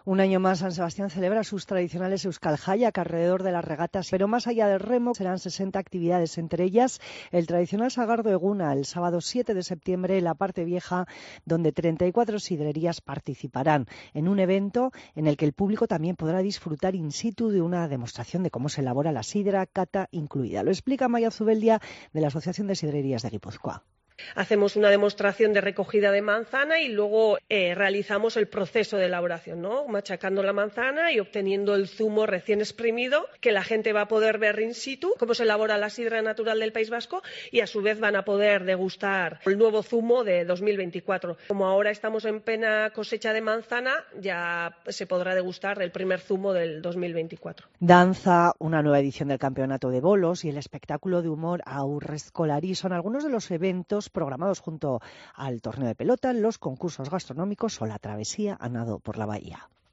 Un año más, San Sebastián celebra sus tradicionales Euskal Jaiak alrededor de las regatas, pero más allá del remo serán 60 actividades, entre ellas el tradicional Sagardo Eguna, el sábado 7 de septiembre en la parte vieja, donde 34 sidrerías participarán en un evento en el que el público también podrá disfrutar in situ de una demostración de cómo se elabora la sidra, cata incluida. Lo explica Maya Zubeldia de la Asociación de Sidrerías de Guipúzcoa. Hacemos una demostración de recogida de manzana y luego realizamos el proceso de elaboración, ¿no? Machacando la manzana y obteniendo el zumo recién exprimido, que la gente va a poder ver in situ cómo se elabora la sidra natural del País Vasco y a su vez van a poder degustar el nuevo zumo de 2024. Como ahora estamos en plena cosecha de manzana, ya se podrá degustar el primer zumo del 2024. Danza, una nueva edición del Campeonato de Bolos y el espectáculo de humor Aurrezkolari son algunos de los eventos programados junto al torneo de pelota, los concursos gastronómicos o la travesía a nado por la bahía.